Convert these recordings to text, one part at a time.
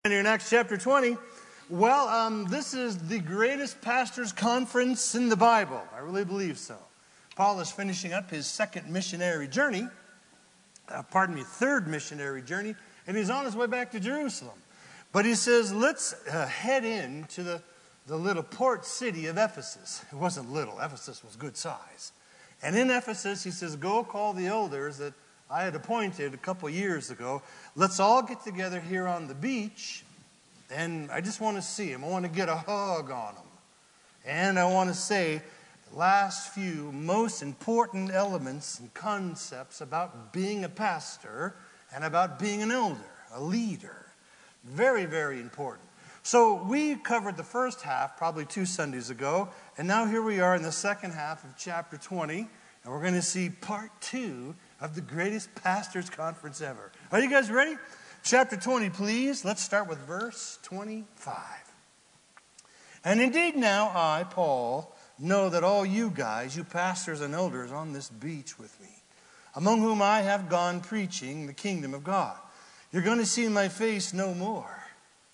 Here in Acts chapter 20. Well, this is the greatest pastors' conference in the Bible. I really believe so. Paul is finishing up his third missionary journey, and he's on his way back to Jerusalem. But he says, let's head into the little port city of Ephesus. It wasn't little. Ephesus was good size. And in Ephesus, he says, go call the elders that I had appointed a couple years ago. Let's all get together here on the beach, and I just want to see them. I want to get a hug on them. And I want to say the last few most important elements and concepts about being a pastor and about being an elder, a leader. Very, very important. So we covered the first half probably 2 Sundays ago, and now here we are in the second half of chapter 20, and we're going to see part 2 of the greatest pastors' conference ever. Are you guys ready? Chapter 20, please. Let's start with verse 25. And indeed now I, Paul, know that all you guys, you pastors and elders on this beach with me, among whom I have gone preaching the kingdom of God, you're going to see my face no more.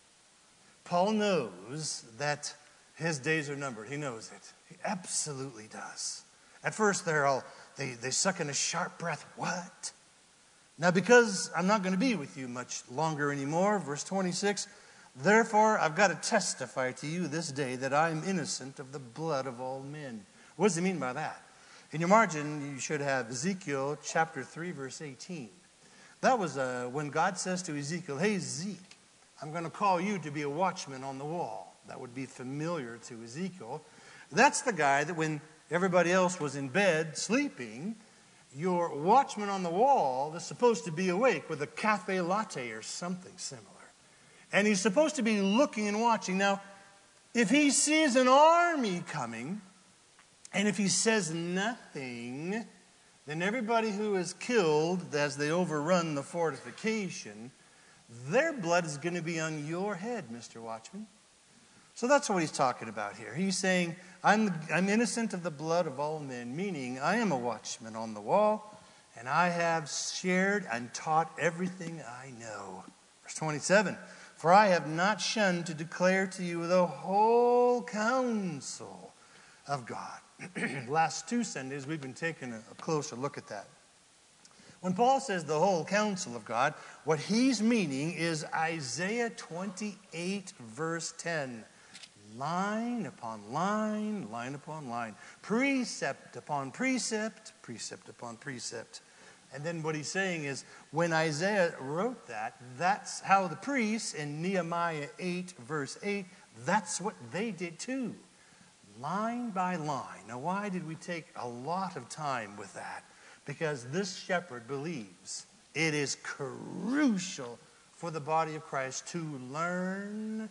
Paul knows that his days are numbered. He knows it. He absolutely does. At first they suck in a sharp breath. What? Now, because I'm not going to be with you much longer anymore, verse 26, therefore I've got to testify to you this day that I'm innocent of the blood of all men. What does he mean by that? In your margin, you should have Ezekiel chapter 3, verse 18. That was when God says to Ezekiel, hey, Zeke, I'm going to call you to be a watchman on the wall. That would be familiar to Ezekiel. That's the guy that when everybody else was in bed sleeping, your watchman on the wall is supposed to be awake with a cafe latte or something similar. And he's supposed to be looking and watching. Now, if he sees an army coming, and if he says nothing, then everybody who is killed as they overrun the fortification, their blood is going to be on your head, Mr. Watchman. So that's what he's talking about here. He's saying, I'm innocent of the blood of all men, meaning I am a watchman on the wall, and I have shared and taught everything I know. Verse 27, for I have not shunned to declare to you the whole counsel of God. Last 2 Sundays, we've been taking a closer look at that. When Paul says the whole counsel of God, what he's meaning is Isaiah 28, verse 10. Line upon line, line upon line. Precept upon precept, precept upon precept. And then what he's saying is, when Isaiah wrote that, that's how the priests in Nehemiah 8, verse 8, that's what they did too. Line by line. Now, why did we take a lot of time with that? Because this shepherd believes it is crucial for the body of Christ to learn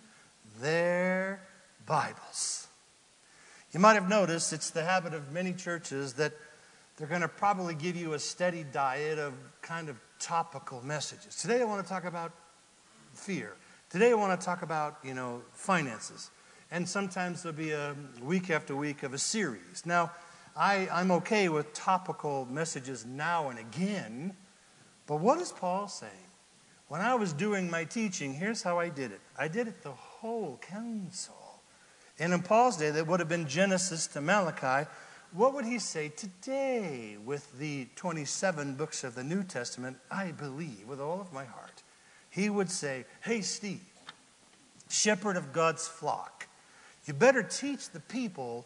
their Bibles. You might have noticed it's the habit of many churches that they're going to probably give you a steady diet of kind of topical messages. Today I want to talk about fear. Today I want to talk about, finances. And sometimes there'll be a week after week of a series. Now, I'm okay with topical messages now and again, but what is Paul saying? When I was doing my teaching, here's how I did it. I did it the whole counsel. And in Paul's day, that would have been Genesis to Malachi. What would he say today with the 27 books of the New Testament? I believe with all of my heart. He would say, hey, Steve, shepherd of God's flock, you better teach the people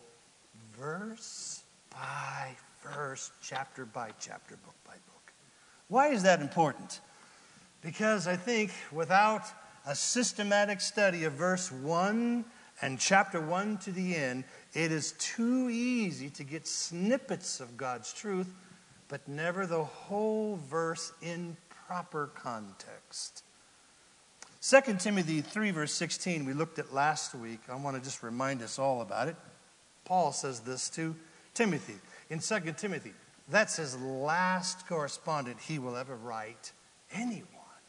verse by verse, chapter by chapter, book by book. Why is that important? Because I think without a systematic study of verse 1 and chapter 1 to the end, it is too easy to get snippets of God's truth, but never the whole verse in proper context. 2 Timothy 3, verse 16, we looked at last week. I want to just remind us all about it. Paul says this to Timothy. In 2 Timothy, that's his last correspondent he will ever write anyone.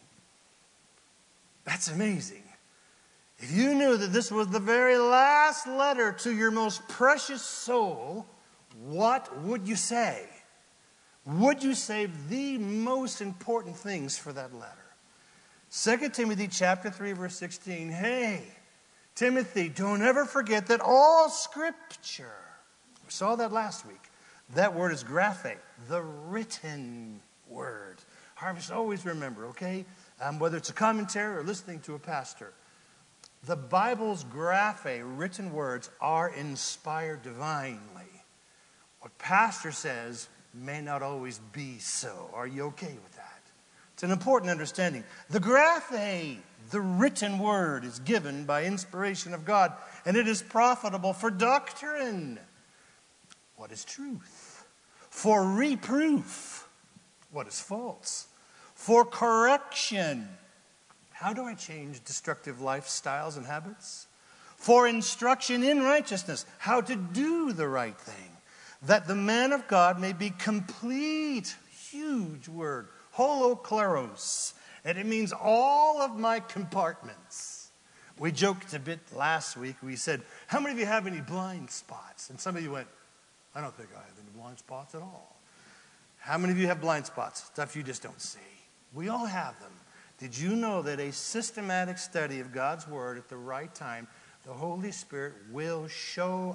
That's amazing. If you knew that this was the very last letter to your most precious soul, what would you say? Would you save the most important things for that letter? 2 Timothy chapter 3, verse 16. Hey, Timothy, don't ever forget that all Scripture, we saw that last week. That word is graphe, the written word. Harvest, always remember, okay? Whether it's a commentary or listening to a pastor, the Bible's graphe, written words, are inspired divinely. What pastor says may not always be so. Are you okay with that? It's an important understanding. The graphe, the written word, is given by inspiration of God, and it is profitable for doctrine. What is truth? For reproof. What is false? For correction. How do I change destructive lifestyles and habits? For instruction in righteousness. How to do the right thing. That the man of God may be complete. Huge word. Holokleros. And it means all of my compartments. We joked a bit last week. We said, how many of you have any blind spots? And some of you went, I don't think I have any blind spots at all. How many of you have blind spots? Stuff you just don't see. We all have them. Did you know that a systematic study of God's Word at the right time, the Holy Spirit will show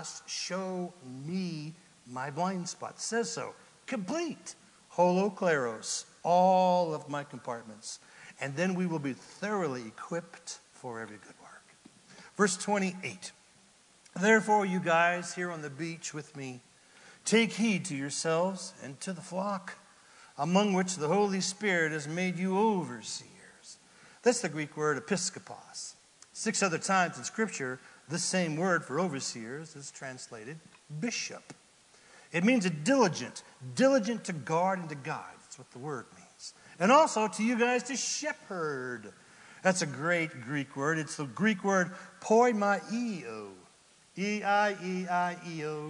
me my blind spots? It says so. Complete. Holokleros. All of my compartments. And then we will be thoroughly equipped for every good work. Verse 28. Therefore, you guys here on the beach with me, take heed to yourselves and to the flock, among which the Holy Spirit has made you overseers. That's the Greek word episkopos. 6 other times in Scripture, the same word for overseers is translated bishop. It means a diligent to guard and to guide. That's what the word means. And also to you guys to shepherd. That's a great Greek word. It's the Greek word poimaio. E-I-E-I-E-O.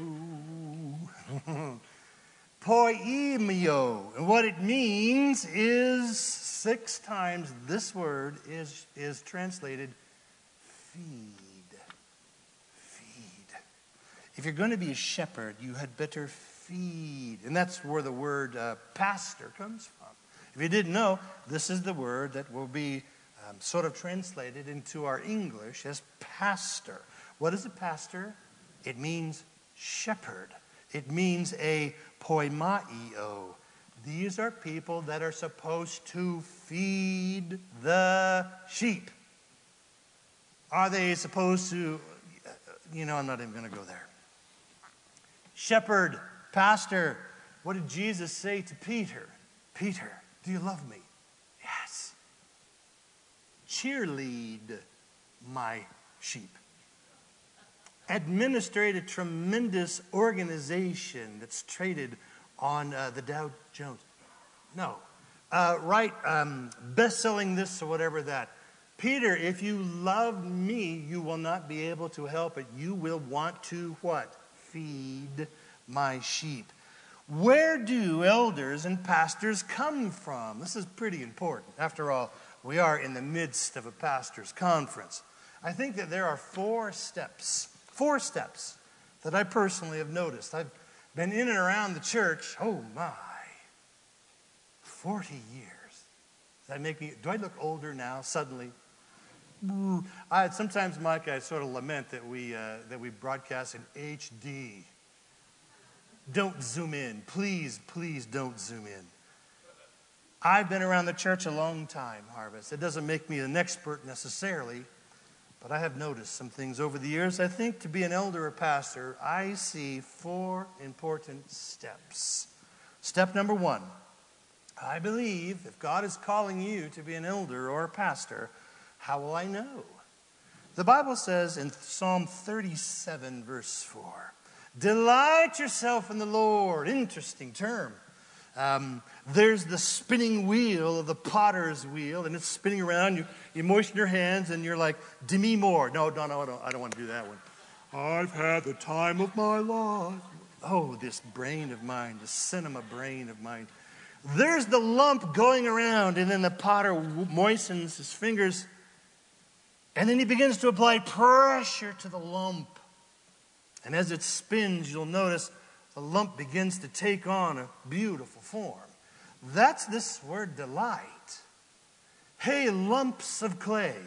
Poimio. And what it means is 6 times this word is translated feed. Feed. If you're going to be a shepherd, you had better feed. And that's where the word pastor comes from. If you didn't know, this is the word that will be sort of translated into our English as pastor. What is a pastor? It means shepherd. It means a poimaio. These are people that are supposed to feed the sheep. Are they supposed to, I'm not even going to go there. Shepherd, pastor, what did Jesus say to Peter? Peter, do you love me? Yes. Cheerlead my sheep. Administrate a tremendous organization that's traded on the Dow Jones. No. Write best-selling this or whatever that. Peter, if you love me, you will not be able to help it. You will want to what? Feed my sheep. Where do elders and pastors come from? This is pretty important. After all, we are in the midst of a pastor's conference. I think that there are 4 steps that I personally have noticed. I've been in and around the church, 40 years. Do I look older now suddenly? Sometimes, Mike, I sort of lament that we broadcast in HD. Don't zoom in. Please don't zoom in. I've been around the church a long time, Harvest. It doesn't make me an expert necessarily, but I have noticed some things over the years. I think to be an elder or pastor, I see 4 important steps. Step number 1, I believe if God is calling you to be an elder or a pastor, how will I know? The Bible says in Psalm 37, verse 4, delight yourself in the Lord. Interesting term. There's the spinning wheel of the potter's wheel, and it's spinning around. You moisten your hands, and you're like, Demi Moore. No, I don't want to do that one. I've had the time of my life. Oh, this brain of mine, the cinema brain of mine. There's the lump going around, and then the potter moistens his fingers, and then he begins to apply pressure to the lump. And as it spins, you'll notice the lump begins to take on a beautiful form. That's this word delight. Hey, lumps of clay,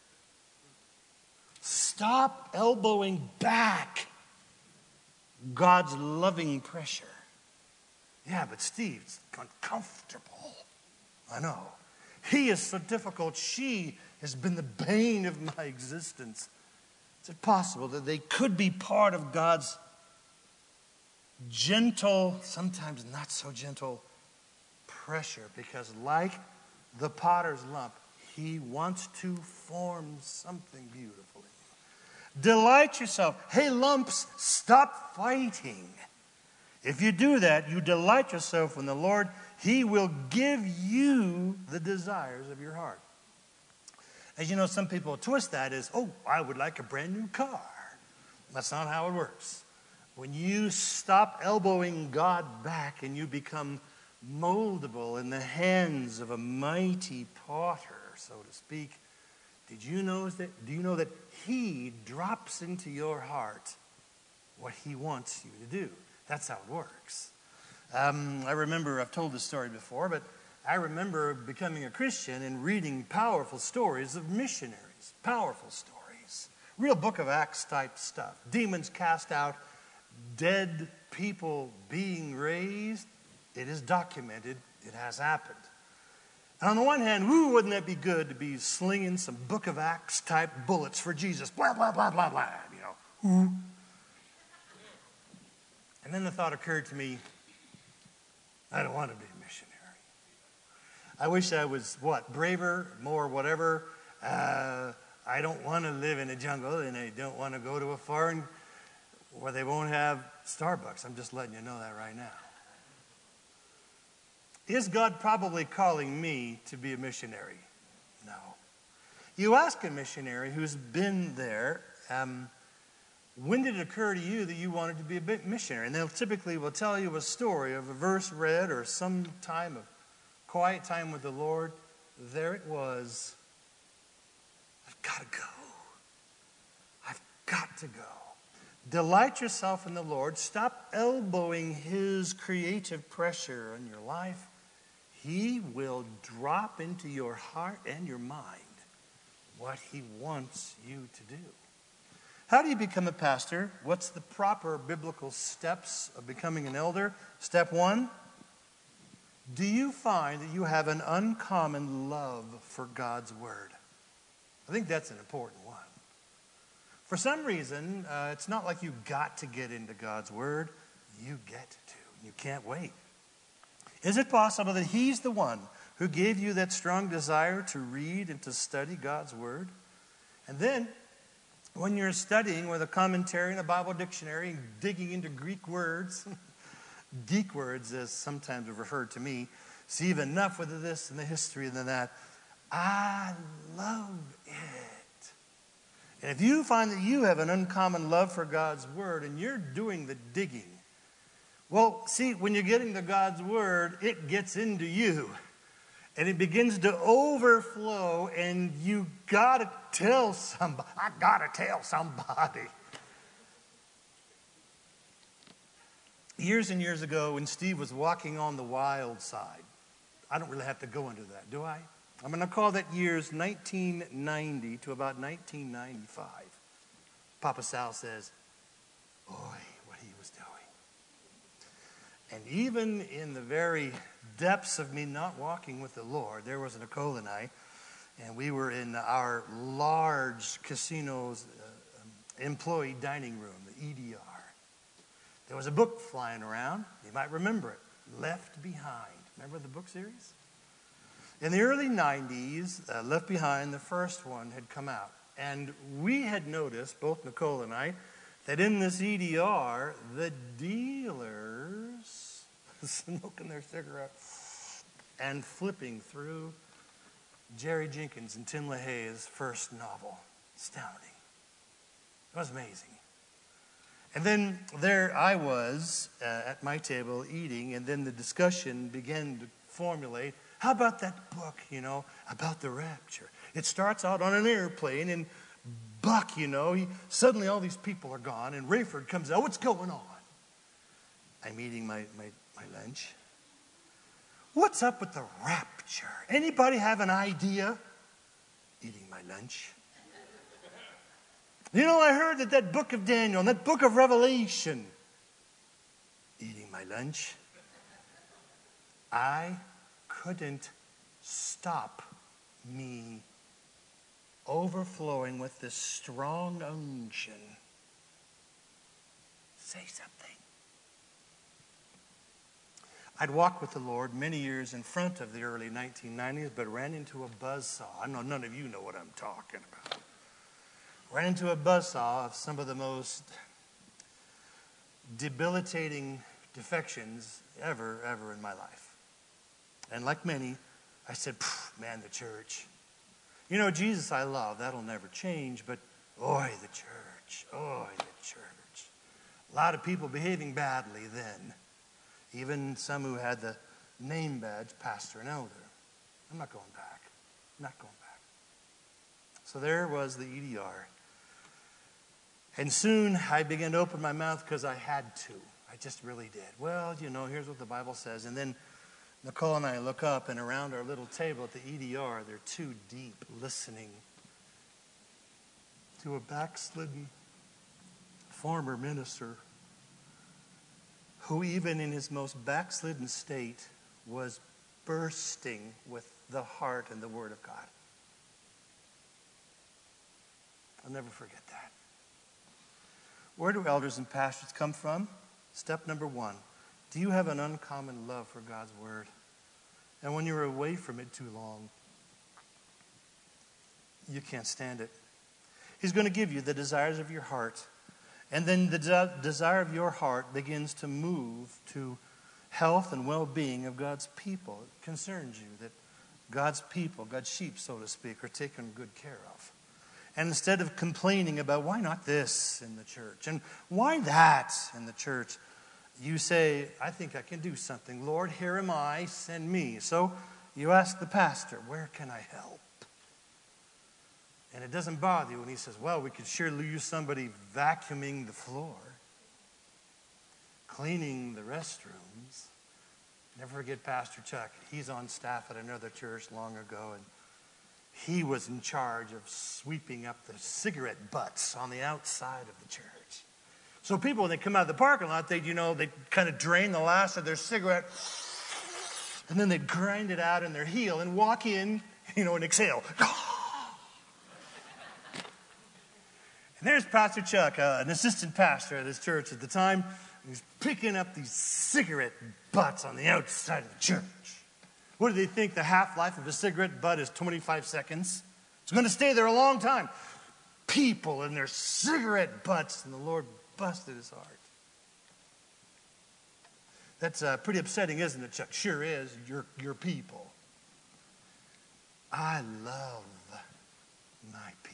stop elbowing back God's loving pressure. Yeah, but Steve, it's uncomfortable. I know. He is so difficult. She has been the bane of my existence. Is it possible that they could be part of God's gentle, sometimes not so gentle, pressure? Because like the potter's lump, he wants to form something beautiful in you. Delight yourself. Hey, lumps, stop fighting. If you do that, you delight yourself in the Lord. He will give you the desires of your heart. As you know, some people twist that as, oh, I would like a brand new car. That's not how it works. When you stop elbowing God back and you become moldable in the hands of a mighty potter, so to speak, do you know that he drops into your heart what he wants you to do? That's how it works. I remember, I've told this story before, but I remember becoming a Christian and reading powerful stories of missionaries. Powerful stories. Real Book of Acts type stuff. Demons cast out, dead people being raised. It is documented. It has happened. And on the one hand, wouldn't that be good to be slinging some Book of Acts type bullets for Jesus? Blah, blah, blah, blah, blah. You know. And then the thought occurred to me, I don't want to be a missionary. I wish I was, braver, more whatever. I don't want to live in a jungle, and I don't want to go to a foreign where they won't have Starbucks. I'm just letting you know that right now. Is God probably calling me to be a missionary? No. You ask a missionary who's been there, when did it occur to you that you wanted to be a missionary? And they'll typically will tell you a story of a verse read or some time of quiet time with the Lord. There it was. I've got to go. I've got to go. Delight yourself in the Lord. Stop elbowing his creative pressure on your life. He will drop into your heart and your mind what he wants you to do. How do you become a pastor? What's the proper biblical steps of becoming an elder? Step 1, do you find that you have an uncommon love for God's word? I think that's an important one. For some reason, it's not like you got to get into God's word. You get to. You can't wait. Is it possible that he's the one who gave you that strong desire to read and to study God's word? And then, when you're studying with a commentary and a Bible dictionary, digging into Greek words, geek words as sometimes are referred to me, see even enough with this and the history and that, I love it. And if you find that you have an uncommon love for God's word and you're doing the digging, well, see, when you're getting to God's word, it gets into you. And it begins to overflow, and you got to tell somebody. I got to tell somebody. Years and years ago, when Steve was walking on the wild side, I don't really have to go into that, do I? I'm going to call that years 1990 to about 1995. Papa Sal says, boy, what he was doing. And even in the very depths of me not walking with the Lord, there was Nicole and I, and we were in our large casino's employee dining room, the EDR. There was a book flying around. You might remember it, Left Behind. Remember the book series? In the early 90s, Left Behind, the first one, had come out. And we had noticed, both Nicole and I, that in this EDR, the dealers smoking their cigarettes and flipping through Jerry Jenkins and Tim LaHaye's first novel. Astounding. It was amazing. And then there I was at my table eating, and then the discussion began to formulate. How about that book, about the rapture? It starts out on an airplane, and Buck, suddenly all these people are gone, and Rayford comes out. What's going on? I'm eating my lunch. What's up with the rapture? Anybody have an idea? Eating my lunch. You know, I heard that book of Daniel and that book of Revelation. Eating my lunch. I couldn't stop me overflowing with this strong unction. Say something. I'd walked with the Lord many years in front of the early 1990s, but ran into a buzzsaw. I know none of you know what I'm talking about. Ran into a buzzsaw of some of the most debilitating defections ever in my life. And like many, I said, man, the church. You know, Jesus I love, that'll never change, but oy, the church, oy, the church. A lot of people behaving badly then. Even some who had the name badge, pastor and elder. I'm not going back. I'm not going back. So there was the EDR. And soon I began to open my mouth because I had to. I just really did. Well, you know, here's what the Bible says. And then Nicole and I look up, and around our little table at the EDR, they're two deep listening to a backslidden former minister who even in his most backslidden state was bursting with the heart and the Word of God. I'll never forget that. Where do elders and pastors come from? Step number 1. Do you have an uncommon love for God's Word? And when you're away from it too long, you can't stand it. He's going to give you the desires of your heart. And then the desire of your heart begins to move to health and well-being of God's people. It concerns you that God's people, God's sheep, so to speak, are taken good care of. And instead of complaining about why not this in the church and why that in the church, you say, I think I can do something. Lord, here am I, send me. So you ask the pastor, where can I help? And it doesn't bother you when he says, well, we could surely use somebody vacuuming the floor, cleaning the restrooms. Never forget Pastor Chuck. He's on staff at another church long ago, and he was in charge of sweeping up the cigarette butts on the outside of the church. So people, when they come out of the parking lot, they'd kind of drain the last of their cigarette, and then they'd grind it out in their heel and walk in, and exhale. And there's Pastor Chuck, an assistant pastor at his church at the time. He's picking up these cigarette butts on the outside of the church. What do they think the half-life of a cigarette butt is? 25 seconds. It's going to stay there a long time. People and their cigarette butts, and the Lord busted his heart. That's pretty upsetting, isn't it, Chuck? Sure is. Your people. I love my people.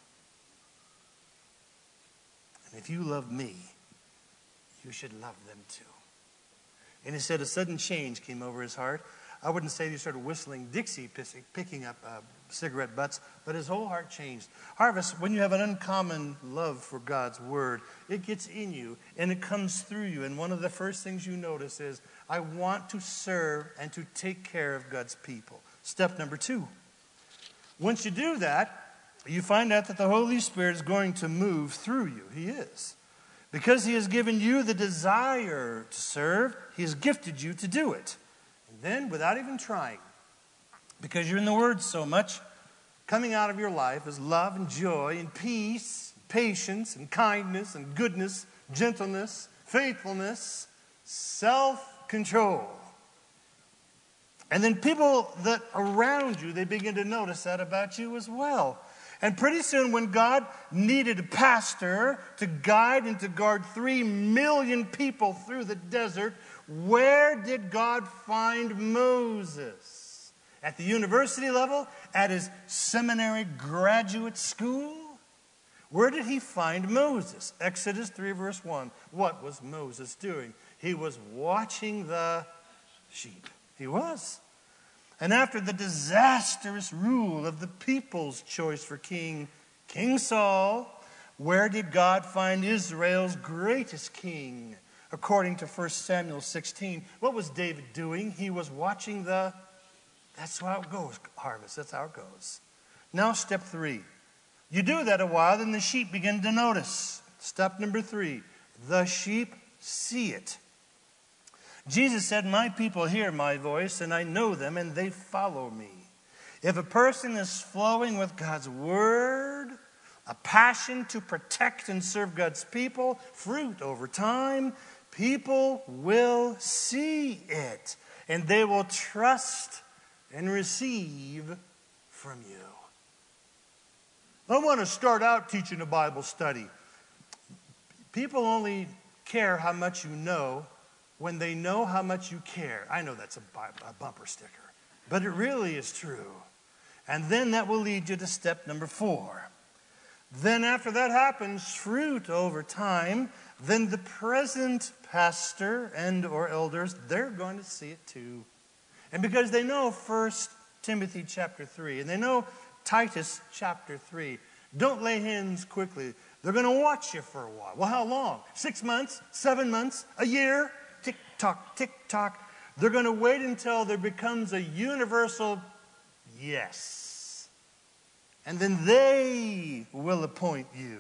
And if you love me, you should love them too. And he said a sudden change came over his heart. I wouldn't say he started whistling Dixie, picking up cigarette butts, but his whole heart changed. Harvest, when you have an uncommon love for God's Word, it gets in you and it comes through you. And one of the first things you notice is, I want to serve and to take care of God's people. Step number 2. Once you do that, you find out that the Holy Spirit is going to move through you. He is. Because He has given you the desire to serve, He has gifted you to do it. And then, without even trying, because you're in the Word so much, coming out of your life is love and joy and peace, patience and kindness and goodness, gentleness, faithfulness, self-control. And then people that around you, they begin to notice that about you as well. And pretty soon, when God needed a pastor to guide and to guard 3 million people through the desert, where did God find Moses? At the university level? At his seminary graduate school? Where did he find Moses? Exodus 3 verse 1. What was Moses doing? He was watching the sheep. He was. And after the disastrous rule of the people's choice for king, King Saul, where did God find Israel's greatest king? according to 1 Samuel 16. What was David doing? He was watching that's how it goes, harvest. That's how it goes. Now, step 3. You do that a while, then the sheep begin to notice. Step number 3. The sheep see it. Jesus said, my people hear my voice, and I know them, and they follow me. If a person is flowing with God's word, a passion to protect and serve God's people, fruit over time, people will see it, and they will trust and receive from you. I want to start out teaching a Bible study. People only care how much you know when they know how much you care. I know that's a bumper sticker, but it really is true. And then that will lead you to step number 4. Then after that happens, fruit over time, then the present pastor and or elders, they're going to see it too. And because they know 1 Timothy chapter 3, and they know Titus chapter 3, don't lay hands quickly. They're going to watch you for a while. Well, how long? 6 months? 7 months? A year? Tick-tock, tick-tock. They're going to wait until there becomes a universal yes. And then they will appoint you.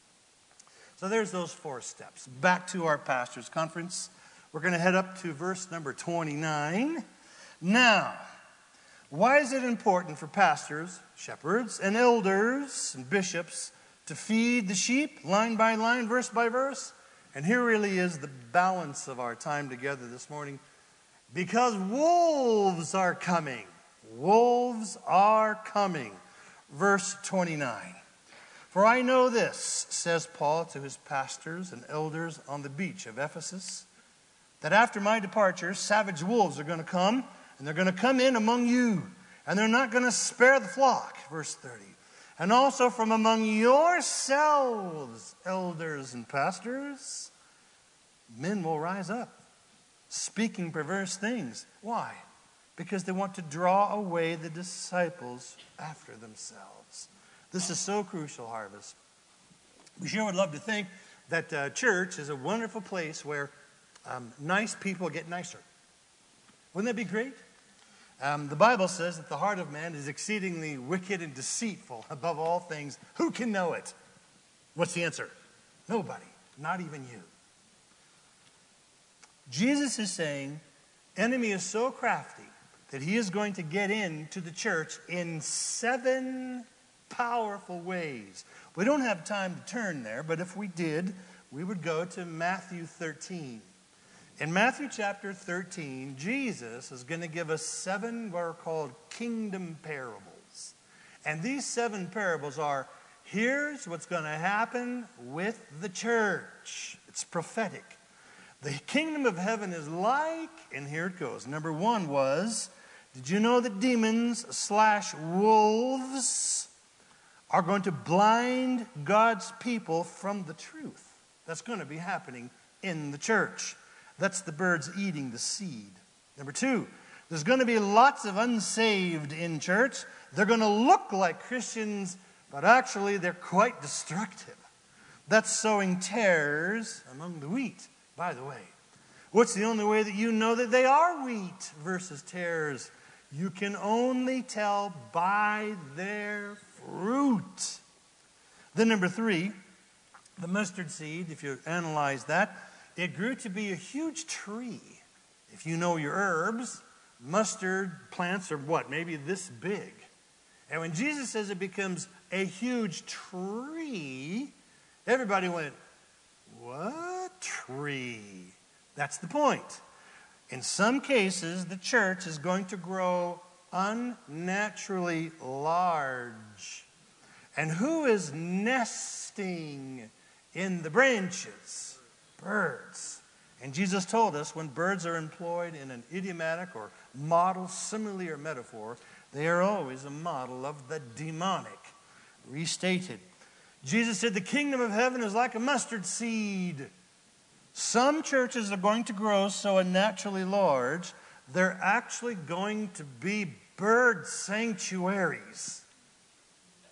So there's those 4 steps. Back to our pastors' conference. We're going to head up to verse number 29. Now, why is it important for pastors, shepherds, and elders, and bishops to feed the sheep line by line, verse by verse? And here really is the balance of our time together this morning. Because wolves are coming. Wolves are coming. Verse 29. For I know this, says Paul to his pastors and elders on the beach of Ephesus, that after my departure, savage wolves are going to come, and they're going to come in among you, and they're not going to spare the flock. Verse 30. And also from among yourselves, elders and pastors, men will rise up, speaking perverse things. Why? Because they want to draw away the disciples after themselves. This is so crucial, Harvest. We sure would love to think that church is a wonderful place where nice people get nicer. Wouldn't that be great? The Bible says that the heart of man is exceedingly wicked and deceitful above all things. Who can know it? What's the answer? Nobody, not even you. Jesus is saying, enemy is so crafty that he is going to get into the church in 7 powerful ways. We don't have time to turn there, but if we did, we would go to Matthew 13. In Matthew chapter 13, Jesus is going to give us 7 what are called kingdom parables. And these 7 parables are, here's what's going to happen with the church. It's prophetic. The kingdom of heaven is like, and here it goes. Number 1 was, did you know that demons / wolves are going to blind God's people from the truth? That's going to be happening in the church. That's the birds eating the seed. Number 2, there's going to be lots of unsaved in church. They're going to look like Christians, but actually they're quite destructive. That's sowing tares among the wheat, by the way. What's the only way that you know that they are wheat versus tares? You can only tell by their fruit. Then number 3, the mustard seed, if you analyze that, it grew to be a huge tree. If you know your herbs, mustard plants are what? Maybe this big. And when Jesus says it becomes a huge tree, everybody went, what tree? That's the point. In some cases, the church is going to grow unnaturally large. And who is nesting in the branches? Birds. And Jesus told us when birds are employed in an idiomatic or model, simile, or metaphor, they are always a model of the demonic. Restated. Jesus said the kingdom of heaven is like a mustard seed. Some churches are going to grow so unnaturally large, they're actually going to be bird sanctuaries.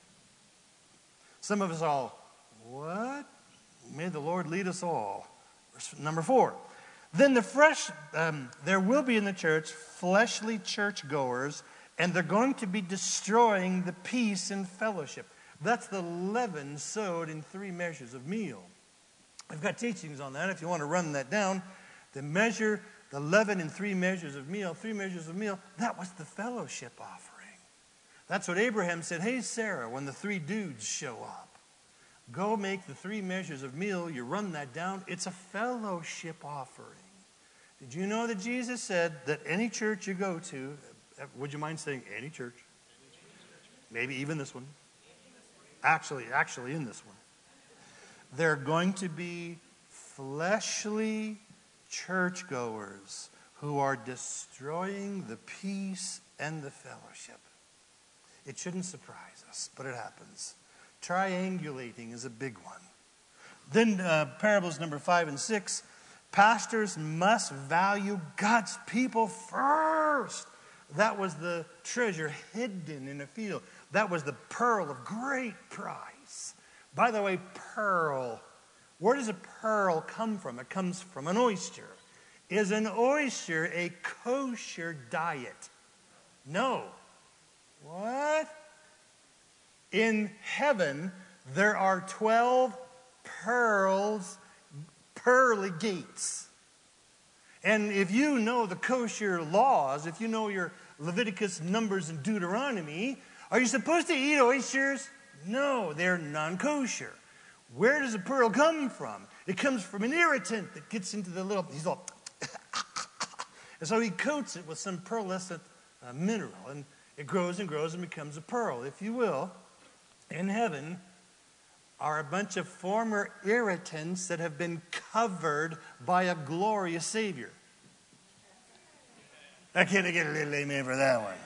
Some of us all, what? May the Lord lead us all. Number 4. Then there will be in the church fleshly churchgoers, and they're going to be destroying the peace and fellowship. That's the leaven sowed in 3 measures of meal. I've got teachings on that if you want to run that down. The leaven in 3 measures of meal, that was the fellowship offering. That's what Abraham said, hey, Sarah, when the 3 dudes show up, go make the 3 measures of meal. You run that down. It's a fellowship offering. Did you know that Jesus said that any church you go to, would you mind saying any church? Maybe even this one. Actually in this one. They're going to be fleshly churchgoers who are destroying the peace and the fellowship. It shouldn't surprise us, but it happens. Triangulating is a big one. Then parables number 5 and 6. Pastors must value God's people first. That was the treasure hidden in a field. That was the pearl of great price. By the way, pearl. Where does a pearl come from? It comes from an oyster. Is an oyster a kosher diet? No. What? In heaven, there are 12 pearly gates. And if you know the kosher laws, if you know your Leviticus, Numbers, and Deuteronomy, are you supposed to eat oysters? No, they're non-kosher. Where does a pearl come from? It comes from an irritant that gets into the little, he's all, and so he coats it with some pearlescent mineral, and it grows and grows and becomes a pearl, if you will. In heaven are a bunch of former irritants that have been covered by a glorious Savior. I can't get a little amen for that one.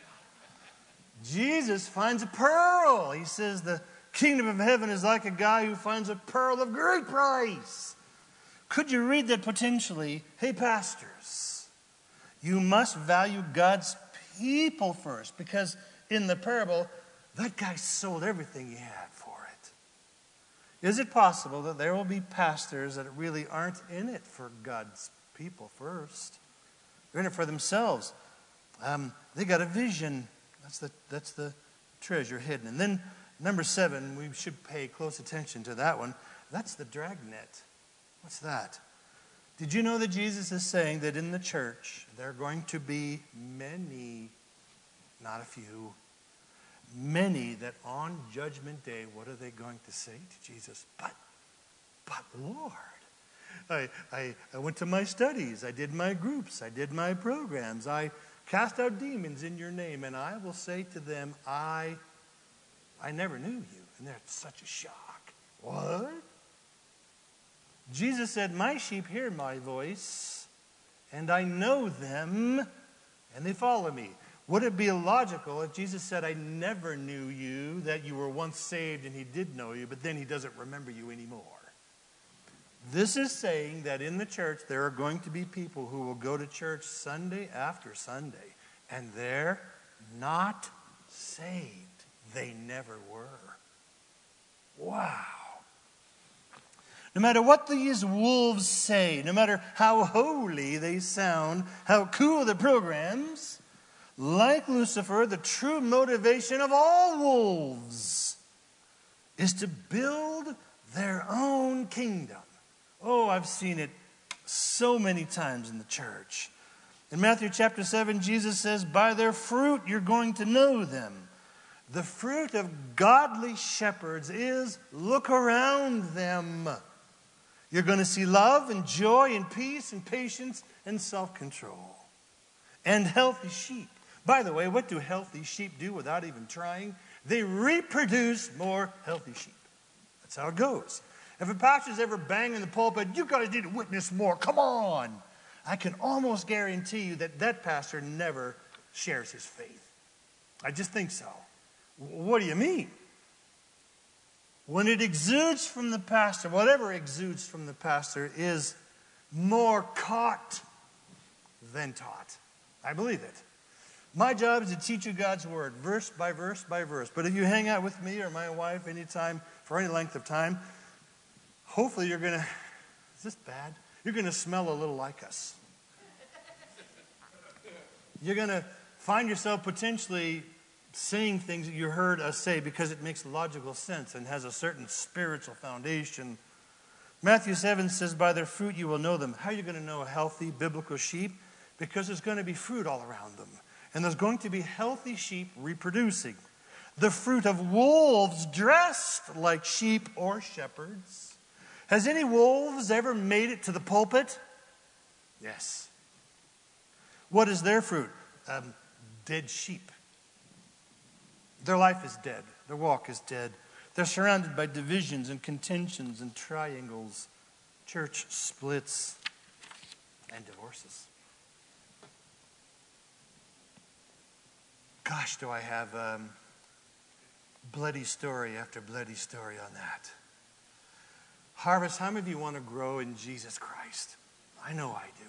Jesus finds a pearl. He says the kingdom of heaven is like a guy who finds a pearl of great price. Could you read that potentially? Hey, pastors, you must value God's people first, because in the parable, that guy sold everything he had for it. Is it possible that there will be pastors that really aren't in it for God's people first? They're in it for themselves. They got a vision. That's the treasure hidden. And then number 7, we should pay close attention to that one. That's the dragnet. What's that? Did you know that Jesus is saying that in the church there are going to be many, not a few, many that on Judgment Day, what are they going to say to Jesus? But Lord, I went to my studies, I did my groups, I did my programs, I cast out demons in your name, and I will say to them, I never knew you. And they're such a shock. What? Jesus said, my sheep hear my voice, and I know them, and they follow me. Would it be illogical if Jesus said, I never knew you, that you were once saved and he did know you, but then he doesn't remember you anymore? This is saying that in the church there are going to be people who will go to church Sunday after Sunday, and they're not saved. They never were. Wow. No matter what these wolves say, no matter how holy they sound, how cool the programs, like Lucifer, the true motivation of all wolves is to build their own kingdom. Oh, I've seen it so many times in the church. In Matthew chapter 7, Jesus says, by their fruit you're going to know them. The fruit of godly shepherds is look around them. You're going to see love and joy and peace and patience and self-control. And healthy sheep. By the way, what do healthy sheep do without even trying? They reproduce more healthy sheep. That's how it goes. If a pastor's ever banging the pulpit, you guys need to witness more, come on. I can almost guarantee you that pastor never shares his faith. I just think so. What do you mean? When it exudes from the pastor, whatever exudes from the pastor is more caught than taught. I believe it. My job is to teach you God's word, verse by verse by verse. But if you hang out with me or my wife anytime, for any length of time, hopefully you're going to, is this bad? you're going to smell a little like us. You're going to find yourself potentially saying things that you heard us say because it makes logical sense and has a certain spiritual foundation. Matthew 7 says, by their fruit you will know them. How are you going to know a healthy biblical sheep? Because there's going to be fruit all around them. And there's going to be healthy sheep reproducing. The fruit of wolves dressed like sheep or shepherds. Has any wolves ever made it to the pulpit? Yes. What is their fruit? Dead sheep. Their life is dead. Their walk is dead. They're surrounded by divisions and contentions and triangles, church splits, and divorces. Gosh, do I have bloody story after bloody story on that. Harvest, how many of you want to grow in Jesus Christ? I know I do.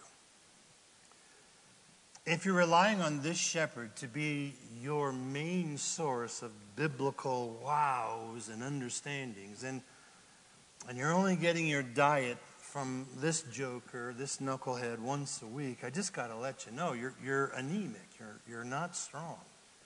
If you're relying on this shepherd to be your main source of biblical wows and understandings, and you're only getting your diet from this joker, this knucklehead once a week, I just got to let you know you're anemic. You're not strong.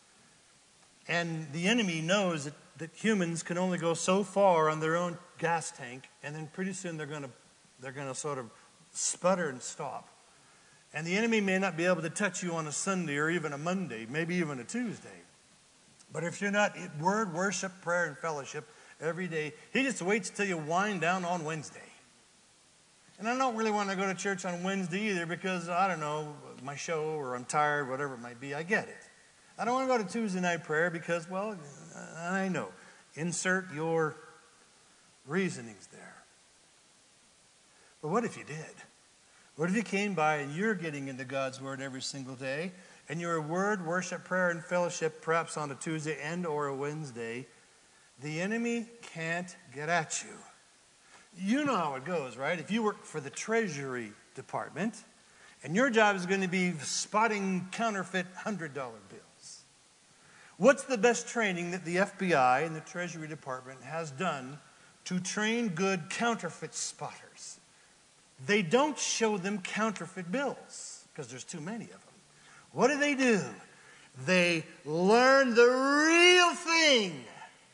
And the enemy knows that humans can only go so far on their own gas tank, and then pretty soon they're going to sort of sputter and stop. And the enemy may not be able to touch you on a Sunday or even a Monday, maybe even a Tuesday. But if you're not at word, worship, prayer, and fellowship every day, he just waits till you wind down on Wednesday. And I don't really want to go to church on Wednesday either because, I don't know, my show or I'm tired, whatever it might be. I get it. I don't want to go to Tuesday night prayer because, well, I know. Insert your reasonings there. But what if you did? What if you came by and you're getting into God's Word every single day, and your word, worship, prayer, and fellowship perhaps on a Tuesday and or a Wednesday, the enemy can't get at you. You know how it goes, right? If you work for the Treasury Department, and your job is going to be spotting counterfeit $100 bills, what's the best training that the FBI and the Treasury Department has done to train good counterfeit spotters? They don't show them counterfeit bills because there's too many of them. What do? They learn the real thing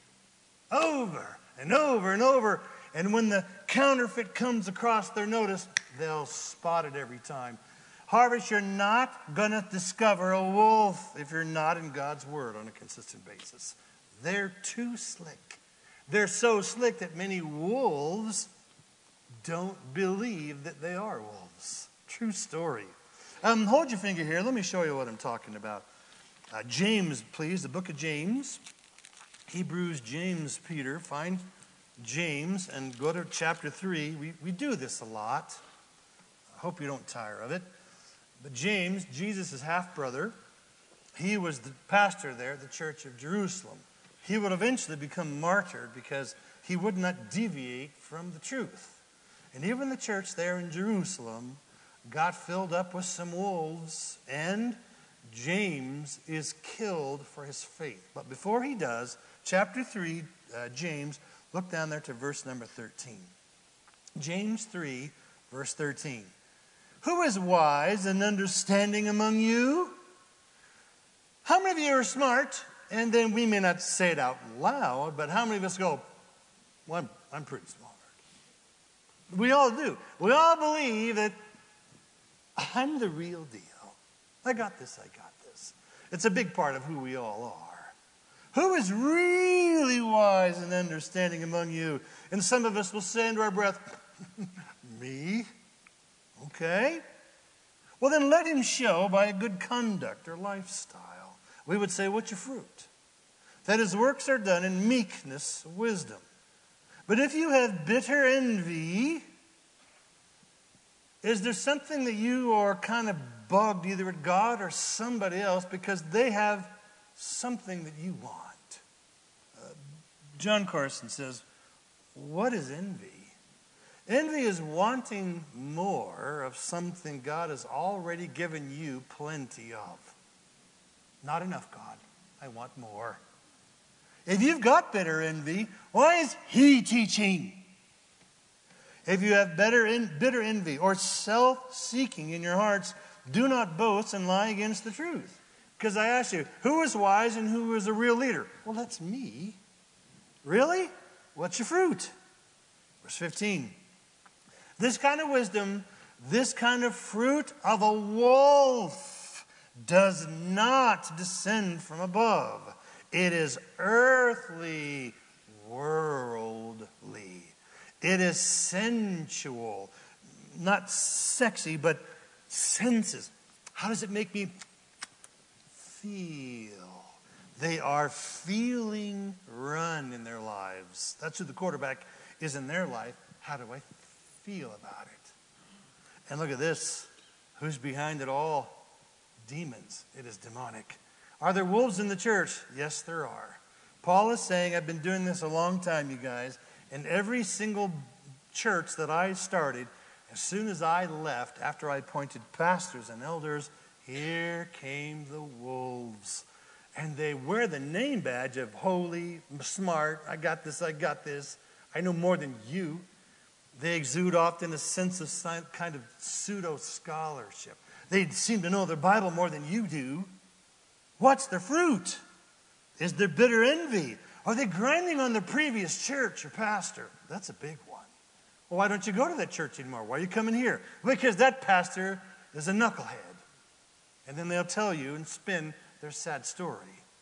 over and over and over. And when the counterfeit comes across their notice, they'll spot it every time. Harvest, you're not going to discover a wolf if you're not in God's Word on a consistent basis. They're too slick. They're so slick that many wolves don't believe that they are wolves. True story. Hold your finger here. Let me show you what I'm talking about. James, please. The book of James. Hebrews, James, Peter. Find James and go to chapter 3. We do this a lot. I hope you don't tire of it. But James, Jesus' half-brother, he was the pastor there at the church of Jerusalem. He would eventually become martyred because he would not deviate from the truth. And even the church there in Jerusalem got filled up with some wolves, and James is killed for his faith. But before he does, chapter 3, James, look down there to verse number 13. James 3, verse 13. Who is wise and understanding among you? How many of you are smart? And then we may not say it out loud, but how many of us go, well, I'm pretty smart. We all do. We all believe that I'm the real deal. I got this. It's a big part of who we all are. Who is really wise and understanding among you? And some of us will say under our breath, me? Okay. Well, then let him show by a good conduct or lifestyle. We would say, what's your fruit? That his works are done in meekness, wisdom. But if you have bitter envy, is there something that you are kind of bugged either at God or somebody else because they have something that you want? John Carson says, what is envy? Envy is wanting more of something God has already given you plenty of. Not enough, God. I want more. If you've got bitter envy, why is he teaching? If you have bitter envy or self-seeking in your hearts, do not boast and lie against the truth. Because I asked you, who is wise and who is a real leader? Well, that's me. Really? What's your fruit? Verse 15. This kind of wisdom, this kind of fruit of a wolf does not descend from above. It is earthly, worldly. It is sensual. Not sexy, but senses. How does it make me feel? They are feeling run in their lives. That's who the quarterback is in their life. How do I feel about it? And look at this. Who's behind it all? Demons. It is demonic. Are there wolves in the church? Yes, there are. Paul is saying, I've been doing this a long time, you guys, and every single church that I started, as soon as I left, after I appointed pastors and elders, here came the wolves. And they wear the name badge of holy, smart, I got this, I know more than you. They exude often a sense of kind of pseudo-scholarship. They seem to know their Bible more than you do. What's their fruit? Is there bitter envy? Are they grinding on the previous church or pastor? That's a big one. Well, why don't you go to that church anymore? Why are you coming here? Because that pastor is a knucklehead. And then they'll tell you and spin their sad story.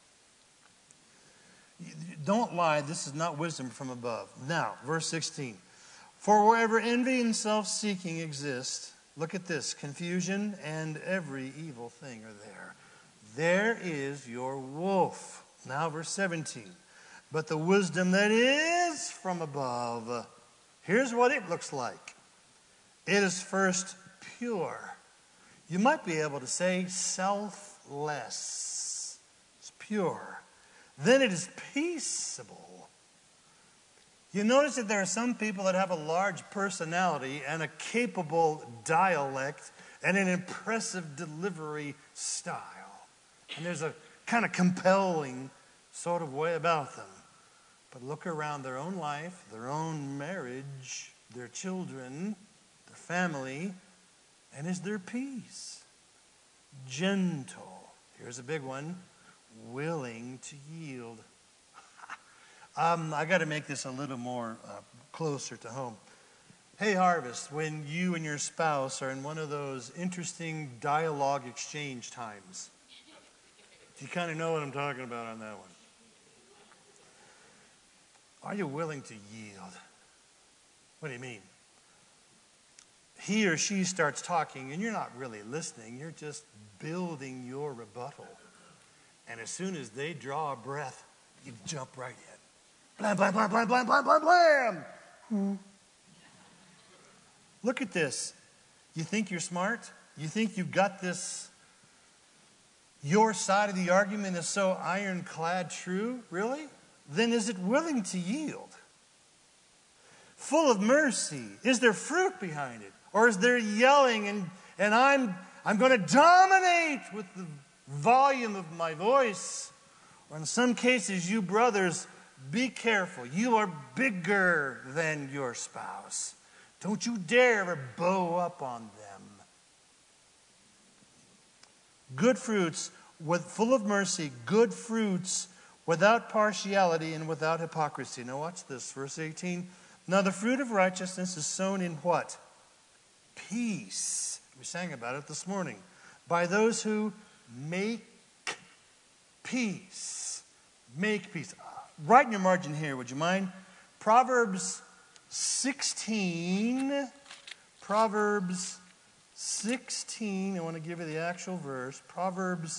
Don't lie. This is not wisdom from above. Now, verse 16. For wherever envy and self-seeking exist, look at this, confusion and every evil thing are there. There is your wolf. Now, verse 17. But the wisdom that is from above, here's what it looks like. It is first pure. You might be able to say selfless. It's pure. Then it is peaceable. You notice that there are some people that have a large personality and a capable dialect and an impressive delivery style. And there's a kind of compelling sort of way about them. But look around their own life, their own marriage, their children, their family, and is there peace? Gentle. Here's a big one. Willing to yield. I got to make this a little more closer to home. Hey, Harvest, when you and your spouse are in one of those interesting dialogue exchange times, you kind of know what I'm talking about on that one. Are you willing to yield? What do you mean? He or she starts talking, and you're not really listening. You're just building your rebuttal. And as soon as they draw a breath, you jump right in. Blam, blam, blam, blam, blam, blam, blam, blam. Look at this. You think you're smart? You think you've got this? Your side of the argument is so ironclad true? Really? Then is it willing to yield? Full of mercy. Is there fruit behind it? Or is there yelling and I'm going to dominate with the volume of my voice? Or in some cases, you brothers, be careful. You are bigger than your spouse. Don't you dare ever bow up on them. Good fruits, full of mercy, good fruits, without partiality and without hypocrisy. Now watch this, verse 18. Now the fruit of righteousness is sown in what? Peace. We sang about it this morning. By those who make peace. Make peace. Write in your margin here, would you mind? Proverbs 16. Proverbs 16. I want to give you the actual verse. Proverbs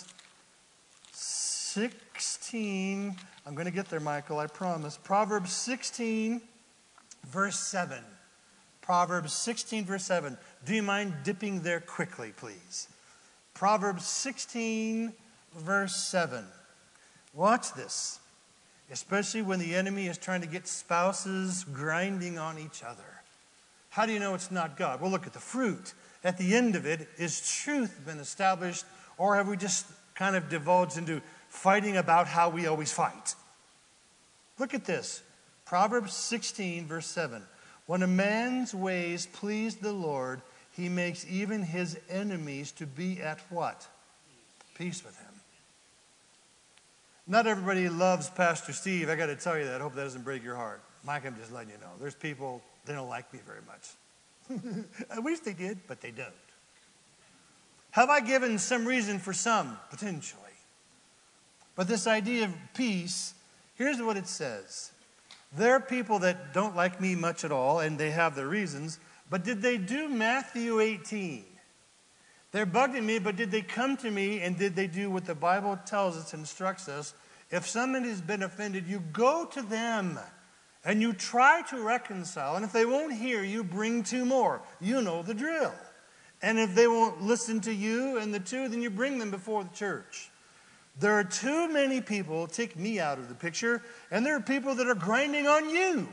16. I'm going to get there, Michael, I promise. Proverbs 16, verse 7. Proverbs 16, verse 7. Do you mind dipping there quickly, please? Proverbs 16, verse 7. Watch this. Especially when the enemy is trying to get spouses grinding on each other. How do you know it's not God? Well, look at the fruit. At the end of it, is truth been established, or have we just kind of divulged into fighting about how we always fight? Look at this. Proverbs 16, verse 7. When a man's ways please the Lord, he makes even his enemies to be at what? Peace with him. Not everybody loves Pastor Steve. I got to tell you that. I hope that doesn't break your heart. Mike, I'm just letting you know. There's people, they don't like me very much. I wish they did, but they don't. Have I given some reason for some? Potentially. But this idea of peace, here's what it says. There are people that don't like me much at all, and they have their reasons. But did they do Matthew 18? They're bugging me, but did they come to me and did they do what the Bible tells us, instructs us? If somebody has been offended, you go to them and you try to reconcile. And if they won't hear you, bring two more. You know the drill. And if they won't listen to you and the two, then you bring them before the church. There are too many people, take me out of the picture, and there are people that are grinding on you.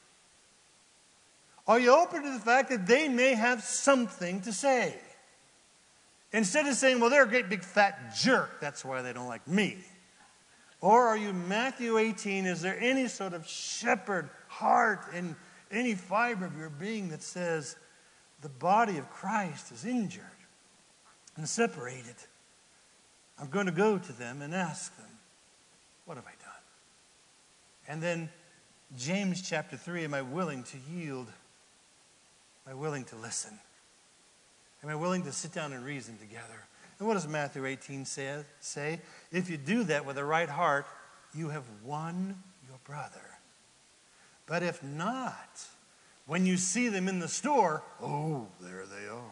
Are you open to the fact that they may have something to say? Instead of saying, well, they're a great big fat jerk, that's why they don't like me. Or are you Matthew 18, is there any sort of shepherd heart in any fiber of your being that says the body of Christ is injured and separated? I'm going to go to them and ask them, what have I done? And then James chapter 3, am I willing to yield? Am I willing to listen? Am I willing to sit down and reason together? And what does Matthew 18 say? If you do that with the right heart, you have won your brother. But if not, when you see them in the store, oh, there they are.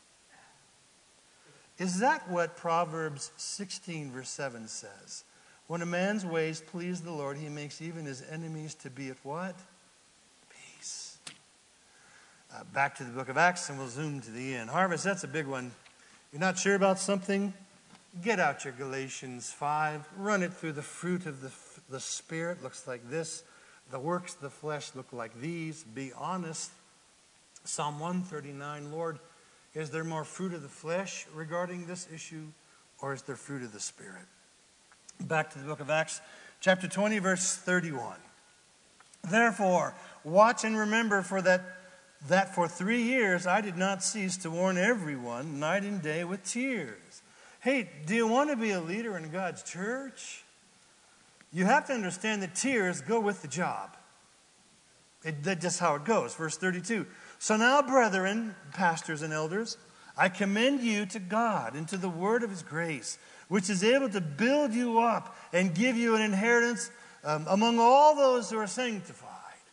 Is that what Proverbs 16 verse 7 says? When a man's ways please the Lord, he makes even his enemies to be at what? Peace. Back to the book of Acts, and we'll zoom to the end. Harvest, that's a big one. You're not sure about something? Get out your Galatians 5. Run it through the fruit of the Spirit. Looks like this. The works of the flesh look like these. Be honest. Psalm 139, Lord, is there more fruit of the flesh regarding this issue, or is there fruit of the Spirit? Back to the book of Acts, chapter 20, verse 31. Therefore, watch and remember that for 3 years I did not cease to warn everyone night and day with tears. Hey, do you want to be a leader in God's church? You have to understand that tears go with the job. That's just how it goes. Verse 32. So now, brethren, pastors and elders, I commend you to God and to the word of his grace, which is able to build you up and give you an inheritance among all those who are sanctified.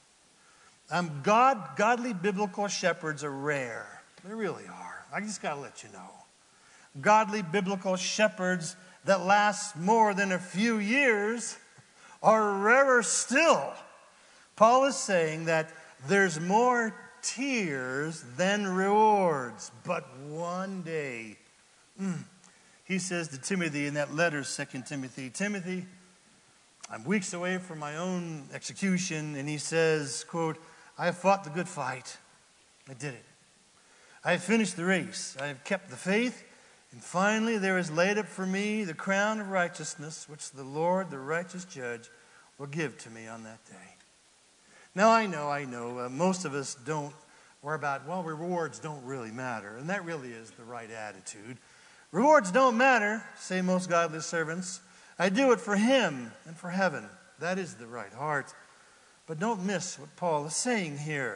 Godly biblical shepherds are rare. They really are. I just got to let you know. Godly biblical shepherds that last more than a few years are rarer still. Paul is saying that there's more tears than rewards, but one day. He says to Timothy in that letter, 2 Timothy, Timothy, I'm weeks away from my own execution, and he says, quote, I have fought the good fight. I did it. I have finished the race. I have kept the faith. And finally, there is laid up for me the crown of righteousness, which the Lord, the righteous judge, will give to me on that day. Now, I know, most of us don't, we're about, well, rewards don't really matter. And that really is the right attitude. Rewards don't matter, say most godly servants. I do it for him and for heaven. That is the right heart. But don't miss what Paul is saying here.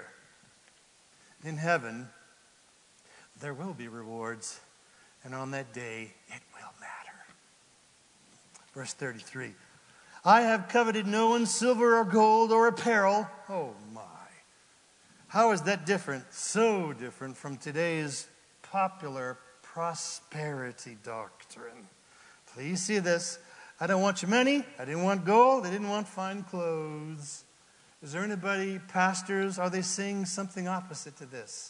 In heaven, there will be rewards. And on that day, it will matter. Verse 33. I have coveted no one's silver or gold or apparel. Oh my. How is that different? So different from today's popular prosperity doctrine. Please see this. I don't want your money. I didn't want gold. I didn't want fine clothes. Is there anybody, pastors, are they saying something opposite to this?